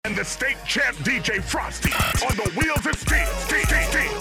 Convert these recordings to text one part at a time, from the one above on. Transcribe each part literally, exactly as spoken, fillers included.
And the state champ D J Frosty on the wheels of steel. steel, steel, steel.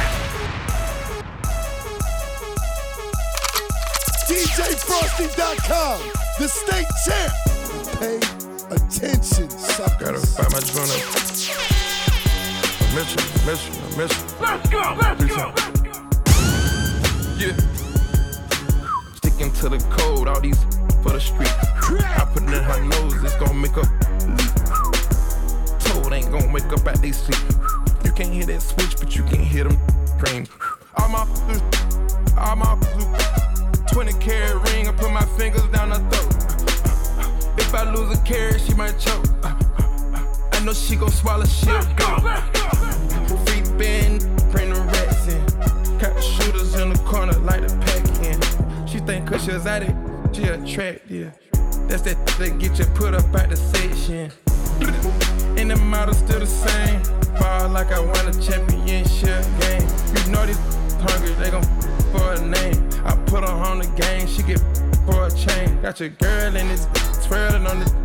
D J Frosty dot com, the state champ. Pay attention, suckers. Gotta find my joint up. I miss you, I miss you, I miss you. Let's go, let's go, let's go. Yeah. Sticking to the code, all these for the street. I put it in her nose, it's gonna make her leak. Told ain't gonna wake up at they sleep. You can't hear that switch, but you can hear them scream. All my, all my, twenty carat ring, I put my fingers down her throat. If I lose a carat, she might choke. I know she gon' swallow, she'll go. Free band, bring the rats in. Got the shooters in the corner, like the pack in. She think cause she's at it, she attractive. That's that that get you put up at the section. And the model still the same. Ball like I won a championship game. You know these hungry, they gon' for a name. I put her on the game, she get for a chain. Got your girl in this, twirling on the.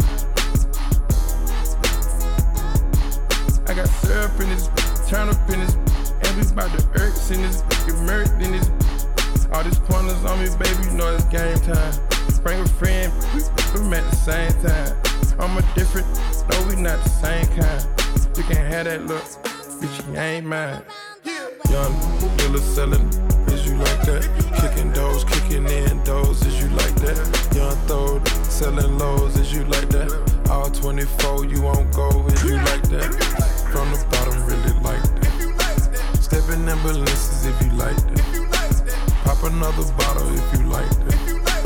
I got syrup in this, turn up in this, and we bout to irks in this, get murked in this. All these pointers on me, baby, you know it's game time. Bring a friend, we at the same time. I'm a different, no, we not the same kind. You can have that look, bitch, you ain't mine. Young dealer selling, is you like that? Kicking doors, kicking in doors, is you like that? Young throw, selling lows, is you like that? All twenty-four, you won't go, is you like that? From the bottom, really like that. Stepping ambulances, if you like that. Pop another bottle, if you like that.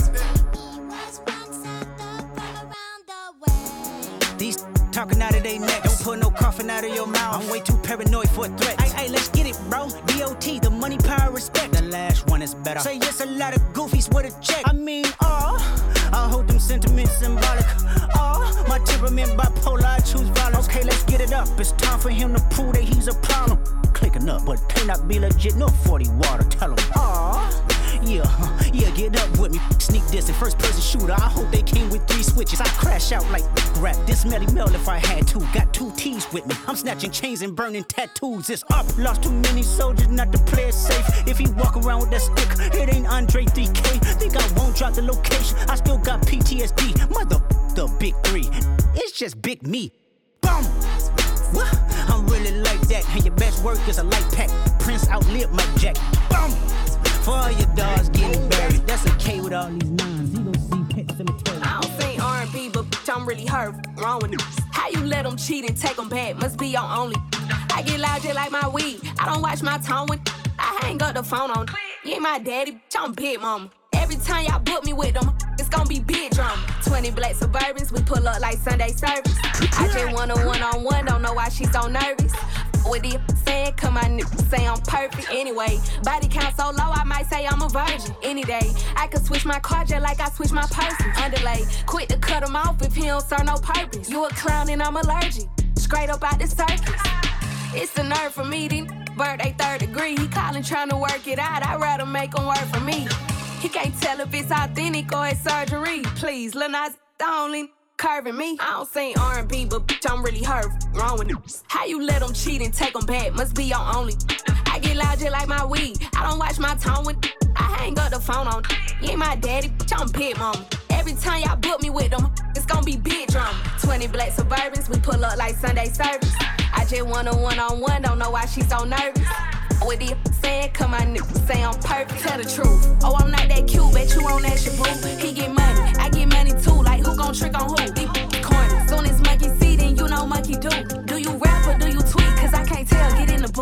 These talking out of their neck, don't put no coffin out of your mouth. I'm way too paranoid for a threat. Hey, hey, let's get it, bro. D O T, the money, power, respect. The last one is better. Say yes, a lot of goofies with a check. I mean, oh, I hold them sentiments symbolic. Oh, my temperament bipolar, I choose violence. Okay, let's get it up. It's time for him to prove that he's a problem. Clicking up, but cannot be legit. No forty water, tell him. Oh. Yeah, huh, yeah, get up with me. Sneak this and first person shooter. I hope they came with three switches. I crash out like rap this Melly Mel if I had to. Got two T's with me. I'm snatching chains and burning tattoos. It's up. Lost too many soldiers not to play it safe. If he walk around with that stick, it ain't Andre three K. Think I won't drop the location. I still got P T S D. Mother, the big three. It's just big me. Boom. What? I'm really like that. And your best work is a light pack. Prince outlived my jack. Boom. For all your dogs getting buried, that's a K with all these nines. You gon' see Pet Cemetery. I don't sing R and B, but bitch, I'm really hurt. Wrong with it. How you let them cheat and take them back? Must be your only. I get loud just like my weed. I don't watch my tone when I hang up the phone on. You ain't my daddy, bitch, I'm big mama. Every time y'all book me with them, it's gon' be big drama. twenty black Suburbans, we pull up like Sunday service. I just want a one-on-one, don't know why she so nervous. With it saying, come on, say I'm perfect. Anyway, body count so low, I might say I'm a virgin. Any day, I could switch my car just like I switch my person. Underlay, quick to cut him off if he don't serve no purpose. You a clown and I'm allergic, straight up out the circus. It's the nerve for me, then birthday third degree. He calling trying to work it out, I'd rather make him work for me. He can't tell if it's authentic or it's surgery. Please, Lil Nas, the only curving me. I don't sing R and B, but bitch, I'm really hurt. Wrong with it. How you let them cheat and take them back? Must be your only. I get loud just like my weed. I don't watch my tone when I hang up the phone on. You ain't my daddy, bitch, I'm big mama. Every time y'all book me with them, it's gon' be big drama. twenty black Suburbans, we pull up like Sunday service. I just want a one-on-one, don't know why she so nervous. With it saying, come on, say I'm perfect, tell the truth. Oh, I'm not that cute, bet you on that shit, boo. He get money, I get money too, like who gon' trick on who? Deep corner, soon as monkey see, then you know monkey do. Do you rap or do you tweet? Cause I can't tell, get in the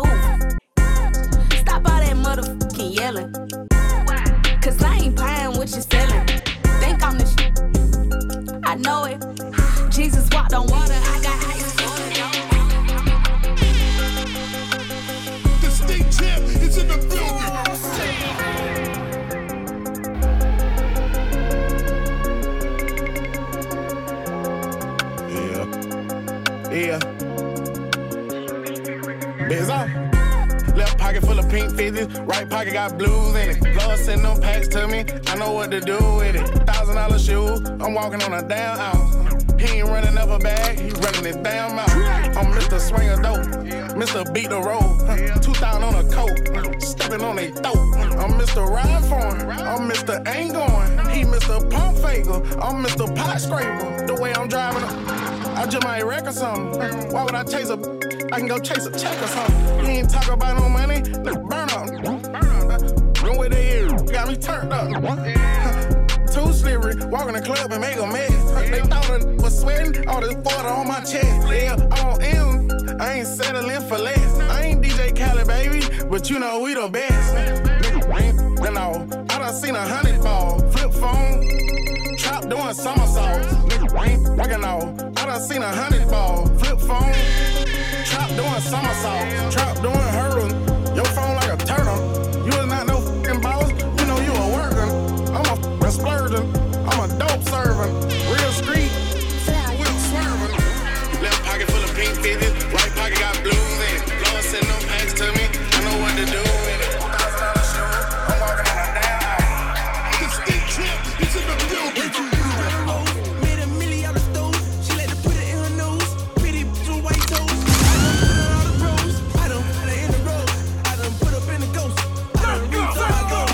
booth. Stop all that motherfucking yelling. Cause I ain't buying what you're selling. Think I'm the shit, I know it. Jesus walked on water, I got ice. State champ is in the building. Yeah. Yeah. Biz on. Left pocket full of pink fifties, right pocket got blues in it. Lord send them packs to me, I know what to do with it. Thousand dollar shoes, I'm walking on a damn house. He ain't running up a bag, he running his damn mouth. I'm Mister Swing a Dope, Mister Beat the Road, two thousand on a coat, stepping on they throat. I'm Mister Ride Foreign, I'm Mister Ain't Going. He Mister Pump Faker, I'm Mister Pot Scraper. The way I'm driving up, I just might wreck or something. Why would I chase a? I can go chase a check or something. You ain't talk about no money, burn up. Run with the ear, got me turned up. Too slippery, walk in the club and make a mess. They thought I was sweating, all this water on my chest. Yeah, I'm on M, I ain't settling for less. I ain't D J Khaled, baby, but you know we the best. Nigga, no, I done seen a hundred ball, flip phone, trap doing somersaults. Nigga, nigga, no, I done seen a hundred ball, flip phone, trap doing somersaults, trap doing hurdles. Your phone like a turtle. You is not no fucking boss, you know you a worker. I'm a f***ing splurging, I'm a dope serving. Real street, four wheel swerving. Left pocket full of pink fifties, right pocket got blues in it. Lord send them packs to me, I know what to do with it. one thousand dollar shoes, I'm walking on a damn high. The state champ is in the building. Made a milli out of stove, she let her put it in her nose. Pretty bitch with white toes, I done put her all the pros. I done put her in the road, I done put up in the ghost. I done reached all my goals.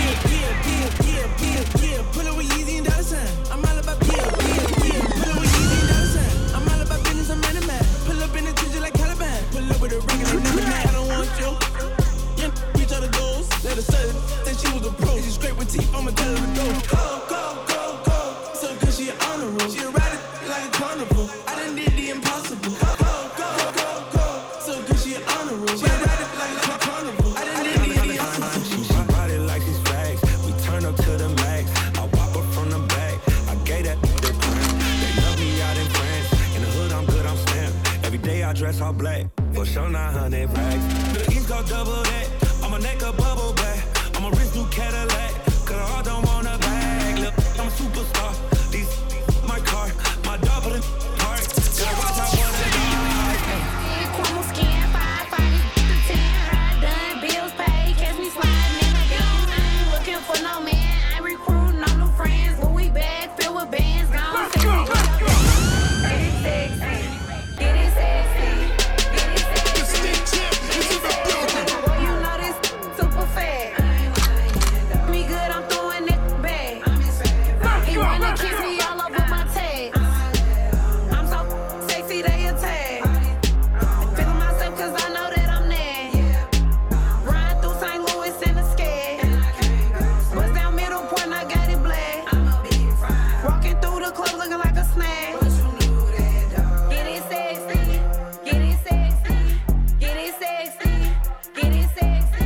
Pull up with Yeezy and dollar sign. I'm all about P L, P L, P L. Pull up with Yeezy and dollar sign. I'm all about business, I'm man of man. Pull up in the trenches like Caliban. Pull up with a ring and I'm never mad. I don't want you. You reach all the goals. Let her say that she was a pro. She straight with teeth, I'ma tell her to go. Go, go, go, go. So cause she an honor roll. She ride it like a carnival. I done did the impossible. Go, go, go, go, go. So cause she an honor roll. She ride it like a carnival. I done did the impossible. She ride it like she's flags. We turn up to the max. I whop her from the back. I gave that the crown. They love me out in France. In the hood, I'm good, I'm stamped. Every day I dress all black. For sure, nine hundred racks. The East Coast double that. I'm a neck a bubble back. I'm a rich new Cadillac. Cause I all don't want a bag. Look, I'm a superstar. These my car. My dog put in park. Gotta watch out for the dog. Crumble skin, five, five, ten, hot done, bills paid, catch me sliding in the game. I ain't looking for no man, I ain't recruiting no new friends. Louis bag filled with bands, gone sexy. Get it sexy, get it sexy, get it sexy. The state champ is in the building. Boy, you know this super fat. Me good, I'm throwing it back. He wanna kiss me all over my tags. I'm so sexy, they attack. Feeling myself cause I know that I'm there. Riding through Saint Louis in the skate. Bust down middle point, I got it black. Walking through the club looking like a snack. Get it sexy, get it sexy, get it sexy, get it sexy.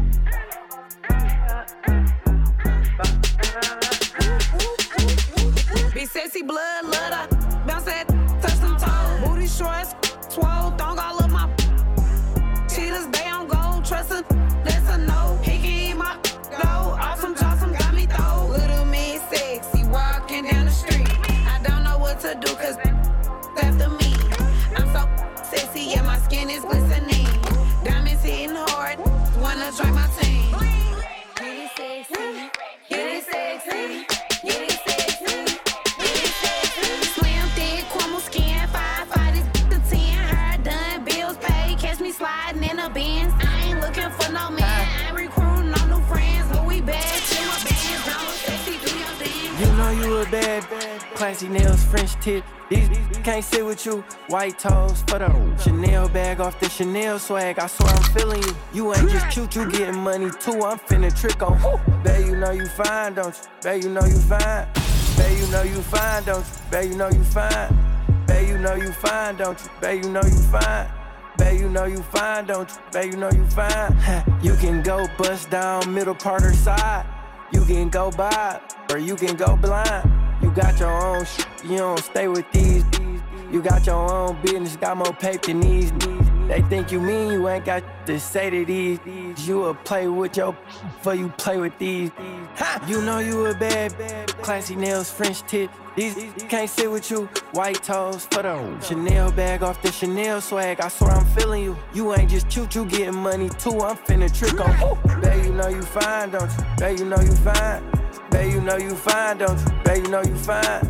Be sexy, blood, love that. Bounce that, touch some toes. Booty shorts, swole, thong all of my. Cheetahs, they on gold, trust her, that's a no. He can eat my dough, awesome, jawsome, got me though. Little me sexy, walking down the street. I don't know what to do, cause after me. I'm so sexy, yeah, my skin is glistening. Diamonds hitting hard, wanna drive my team. Get it sexy, get it sexy, get it sexy, get it sexy. Slim, thick, crumble skin, five, five, this the ten. Hair done, bills paid, catch me sliding in the Benz. I ain't looking for no man, I ain't recruiting no new friends. Louis bag, chill with bands, don't sexy, do your dance. You know you a bad, bad, classy nails, French tip. These can't sit with you. White toes for the Chanel bag off the Chanel swag. I swear I'm feeling you. You ain't just cute, you getting money too. I'm finna trick on who? Babe, you know you fine, don't you? Babe, you know you fine. Babe, you know you fine, don't you? Babe, you know you fine. Babe, you know you fine, don't you? Babe, you know you fine. Babe, you know you fine, don't you? Babe, you know you fine. You can go bust down middle part or side. You can go by or you can go blind. You got your own shit, you don't stay with these. You got your own business, got more paper than these. They think you mean you ain't got to say to these. You will play with your before you play with these. You know you a bad, bad, classy nails, French tip. These can't sit with you. White toes for the Chanel bag off the Chanel swag. I swear I'm feeling you. You ain't just cute, you getting money too. I'm finna trick on who? Babe, you know you fine, don't you? Babe, you know you fine. Babe, you know you fine, don't you? Babe, you know you fine.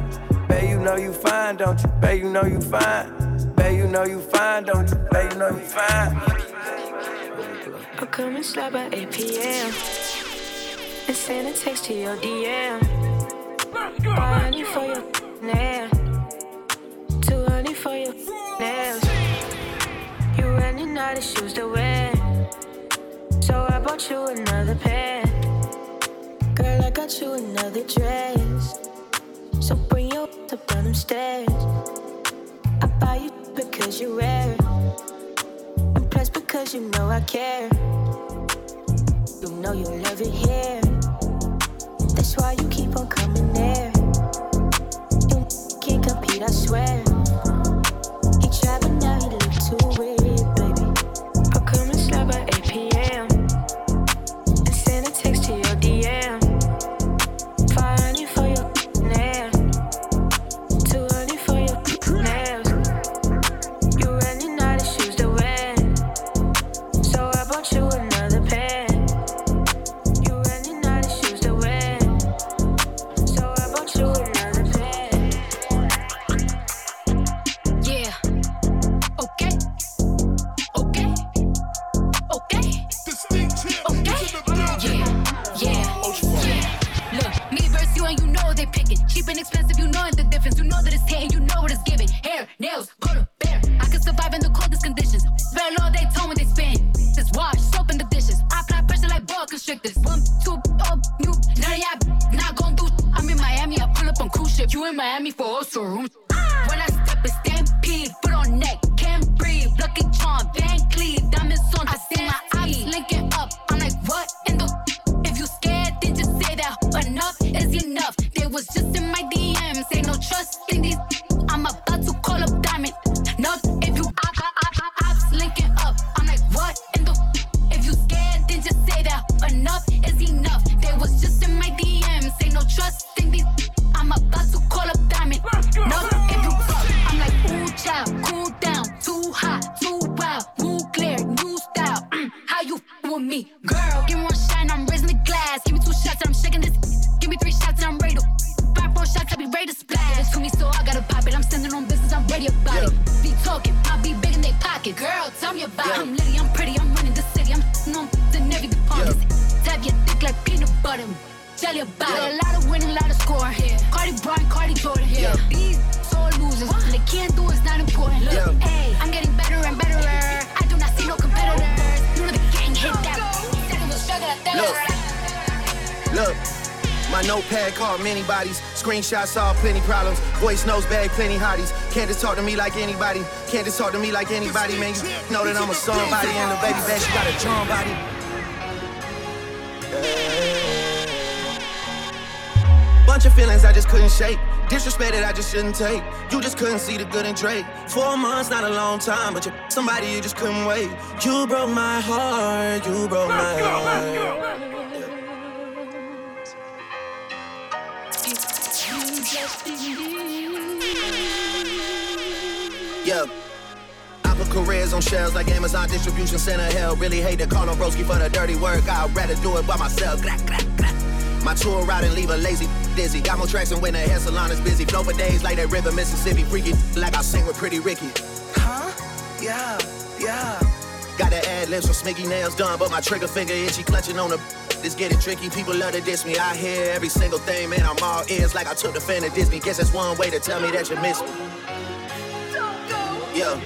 Babe, you know you fine, don't you? Babe, you know you fine. Babe, you know you fine, don't you? Babe, you know you fine. I'll come and slide by eight p.m. and send a text to your D M. Money for your nails, too honey for your nails. You running out of shoes to wear, so I bought you another pair. Girl, I got you another dress, so bring your up down them stairs. I buy you because you wear it, and plus because you know I care. You know you love it here, that's why you keep on coming there. You can't compete, I swear. He tried but now he look too weird, baby. I'll come and slide by eight p.m. and send a text to your D M. Five hundred for your nails, two hundred for your nails. You running out of shoes to wear, so I bought you another pair. You running out of shoes to wear, so I bought you another pair. Yeah. Okay. Okay. Okay. Okay. Yeah. Yeah. Yeah. Look, me versus you and you know they picking. Cheap and expensive, you know the difference. You know that it's hitting, you know what it's giving. Hair, nails, butter, bear. I can survive in the coldest conditions. Spell all they tone when they spin. Just wash, soap in the dishes. I apply pressure like boa constrictors. One, two, oh, you. None of y'all not gon' do. I'm in Miami, I pull up on cruise ship. You in Miami for also room. When I step a stampede, foot on neck, can't breathe. Lucky charm, Van Cleef, diamonds on. I see my eyes linking up. I'm like, what in the? If you scared, then just say that enough is enough. They was just in my D Ms, ain't no trust in these. I'm about to call up Diamond. No, if you op, op, op, ops linking up, I'm like, what in the? If you scared, then just say that enough is enough. They was just in my D Ms, ain't no trust in these. I'm about to call up Diamond. No, if you up, I'm like, ooh, child, cool down, too hot, too wild, woo clear, new style. Mm, how you f- with me, girl? Give me one shot and I'm raising the glass. Give me two shots and I'm shaking this. Give me three shots and I'm ready to. Five, four shots, I'll be ready to splash. It's to me, so I gotta pop it. I'm standing on business, I'm ready about yeah. it. Be talking, I'll be big in they pocket. Girl, tell me about yeah. it. I'm litty, I'm pretty, I'm running the city. I'm on in every department. Yeah. Tap your thick like peanut butter. Tell you about yeah. it. A lot of winning, a lot of scoring. Yeah. Cardi Bryant, Cardi Jordan. Yeah. These sore losers, what they can't do is not important. Look, yeah. hey, I'm getting better and better. I do not see no competitors. You know the gang hit that. Second was struggle at that. Look, look. My notepad called many bodies. Screenshots saw plenty problems. Voice notes bag plenty hotties. Can't just talk to me like anybody. Can't just talk to me like anybody, man. You know that I'm a somebody and the baby back, she got a drum body. Bunch of feelings I just couldn't shake. Disrespect that I just shouldn't take. You just couldn't see the good in Drake. Four months, not a long time, but you're somebody you just couldn't wait. You broke my heart. You broke my heart. Yeah. I put careers on shelves like Amazon distribution center. Hell, really hate to call on broski for the dirty work. I'd rather do it by myself. Gra, gra, gra. My tour route and leave a lazy dizzy. Got more tracks than when the hair salon is busy. Flow for days like that river Mississippi. Freaky like I sing with Pretty Ricky. Huh? Yeah, yeah. Got the ad libs from Smiggy nails done, but my trigger finger itchy, clutching on the. It's getting tricky. People love to diss me. I hear every single thing, man. I'm all ears like I took the fan to Disney. Guess that's one way to tell me that you miss me. Yeah.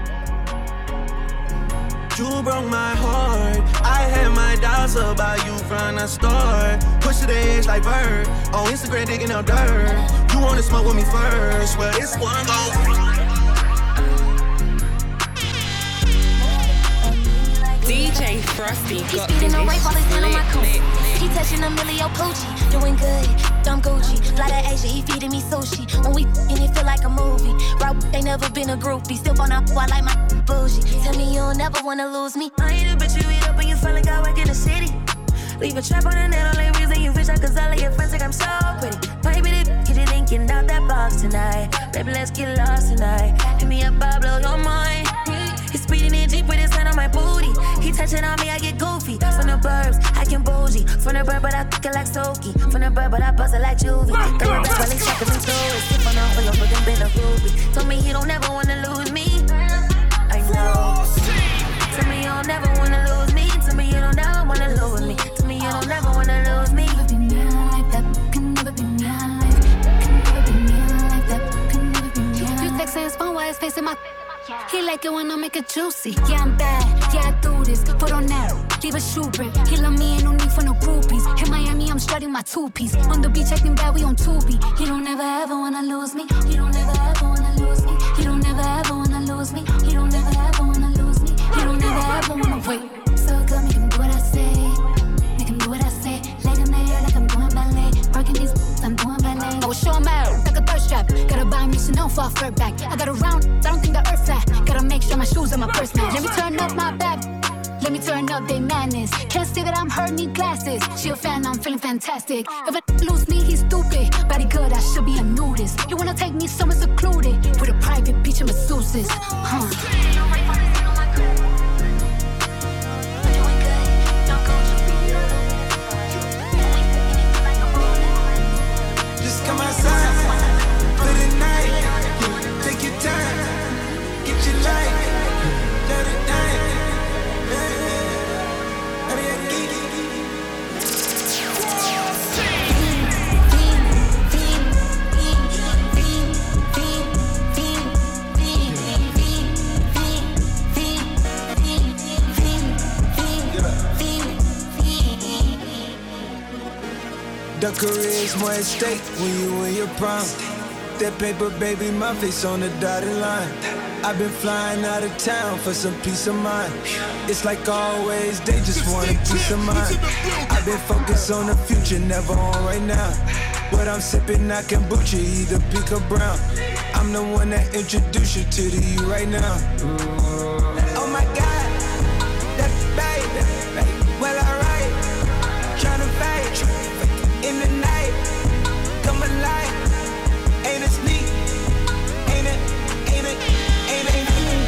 You broke my heart. I had my doubts about you from the start. Push to the edge like Bird. On Instagram digging up dirt. You wanna smoke with me first? Well, this one goes. D J Frosty got this split, split. He touching a million coochie, doing good, I'm Gucci. Fly to Asia, he feeding me sushi. When we f***ing, it feel like a movie. Rob, they never been a groupie. Still on up, I like my bougie. Tell me you don't never wanna lose me. I ain't a bitch, you eat up and you feel like I work in the city. Leave a trap on the net, only reason you wish I could all of your friends think I'm so pretty. Baby, this get you thinking out that box tonight. Baby, let's get lost tonight. Hit me up, I'll blow your mind. He's speeding in Jeep with his hand on my booty. He touching on me, I get goofy. From the burbs, I can bougie. From the bird, but I kick it like Soki. From the bird, but I bust it like Juvie. Throw it back while they checking me through it. Sip on the whole over them been a groupie. Told me he don't never wanna lose me. I know. Tell me you don't never wanna lose me. Tell me you don't never wanna lose me. Tell me you don't never wanna lose me. Never be me like that. Can never be me like that. Can never be me like that. Can never be me like that. You texting his phone while his face in my. He like it when I make it juicy. Yeah, I'm bad. Yeah, I do this. Put on that. Leave a shoe brick. He love me, ain't no need for no groupies. In Miami, I'm strutting my two-piece. On the beach, acting bad, we on Tubi. He don't ever ever wanna lose me. He don't ever ever wanna lose me. He don't ever ever wanna lose me. He don't ever ever wanna lose me. He don't ever ever wanna wait. So good, make him do what I say. Make him do what I say. Leg in the air like I'm doing ballet. Working these, I'm doing ballet. I will show him out like a thirst trap. Gotta buy me Chanel for a flirt back. I got a round, I don't think the earth flat. Gotta make sure my shoes and my purse match. Let me turn up my back. Let me turn up they madness. Can't say that I'm hurt, need glasses. She a fan, I'm feeling fantastic. If I lose me, he's stupid. Body good, I should be a nudist. You wanna take me somewhere secluded with a private beach and masseuses. Huh. Just come outside for the night. Take your time, get your light, let it die. The career's more at stake when you in your prime. That paper, baby, my face on the dotted line. I've been flying out of town for some peace of mind. It's like always, they just want a peace of mind. I've been focused on the future, never on right now. But I'm sipping that kombucha, either pink or brown. I'm the one that introduced you to the you right now. Oh my God, that baby, well alright. Tryna fight in the night, come alive. Ain't it sneak? Ain't it? Ain't it? Ain't it?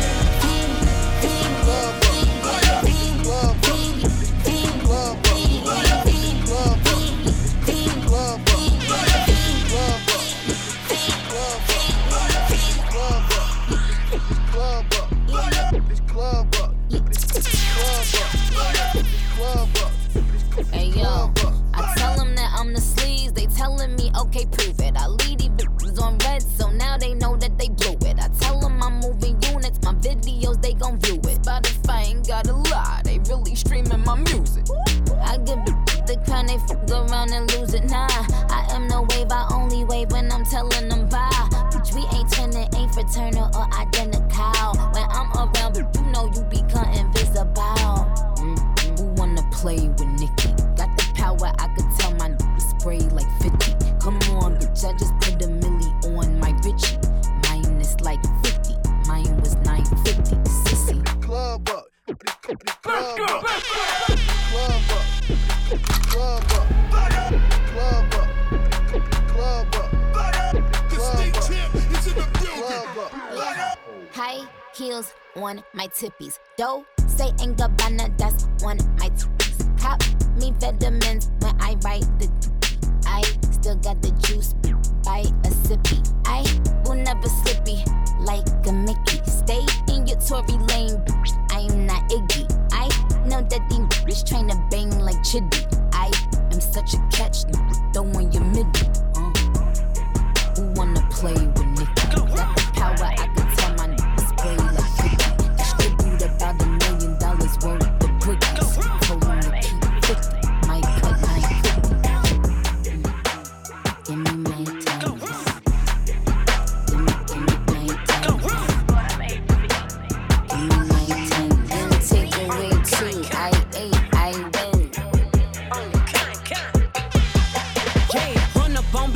Hey yo, I tell them that I'm the sleaze, they telling me okay prove it. I leave these bitches on red, so now they know that they blew it. I tell them I'm moving units, my videos they gon' view it. Spotify ain't gotta lie, they really streaming my music. I give bitches the crown, they fuck around and lose it. Nah, I am no wave, I only wave when I'm telling them bye. Bitch, we ain't turning, ain't fraternal or identical. When I'm around, but you know you become invisible. Mm, who wanna play with Nicki? Got the power, I could tell my niggas spray like fifty. Come on, bitch, I just put a milli on my Richie. Mine is like fifty, mine was nine fifty, sissy. Club up, club up, club up, club up, club up, club up, club up. The state champ is in the building. High heels on my tippies. Dough, say ain't Gabbana, that's on my tippies. Cop me vitamins when I write the doopy. I still got the juice, buy a sippy. I will never slippy like a Mickey. Stay in your Tory lane, I'm not Iggy. I know that these bitches tryna bang like Chitty. I am such a catch, throwing your midi. Uh. Who wanna play with Nicki? Got the power, I can tell my niggas spray like fifty. Distribute about a million dollars worth of bricks. Told him to keep fifty, might cut nine fifty. Give me my time. Give me, give me my time. Give me my time. Then take away two. I ate, I win. Yeah, run up on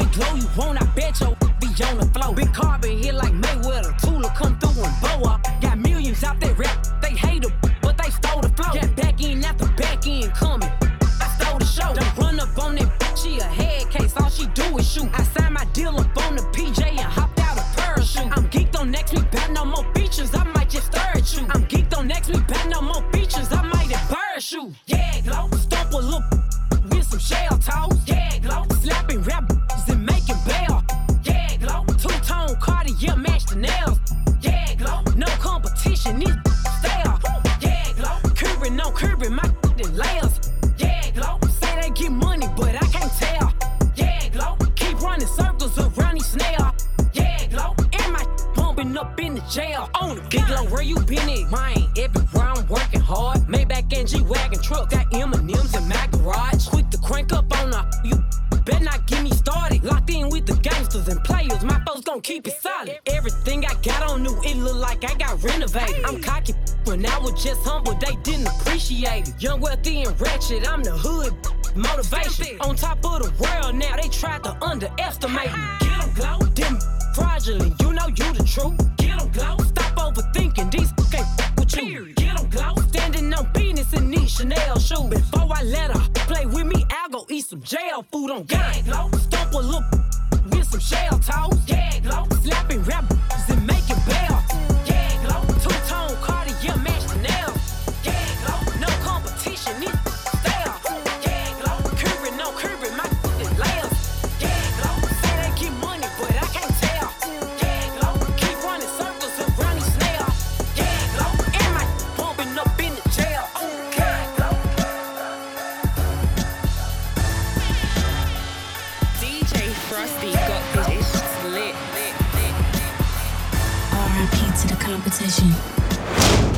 Big Low, where you been at? Mine, everywhere I'm working hard. Maybach and G-Wagon truck, got M and M's in my garage. Quick to crank up on her, you better not get me started. Locked in with the gangsters and players, my folks gon' keep it solid. Everything I got on new, it look like I got renovated. I'm cocky, when I was just humble, they didn't appreciate it. Young, wealthy, and ratchet, I'm the hood motivation. On top of the world now, they tried to underestimate me. Get 'em glow, them fraudulent, you know you the truth. Get 'em glow, stop overthinking, these can't fuck with you. Get 'em glow, standing on business in these Chanel shoes. Before I let her play with me, I'll go eat some jail food on gang glow. Stomp a little with some shell toes. Gang glow, slapping rappers and making bail. Gang glow, two-tone Cartier match the nails. Gang glow, no competition, it's stale. Gang glow, curving no curving my fucking layers. Gang glow, say they get money, but I can't tell. Gang glow, keep running circles around these snails. Gang glow, and my bumping up in the jail. Gang glow. D J Frosty got this lit. R I P to the competition.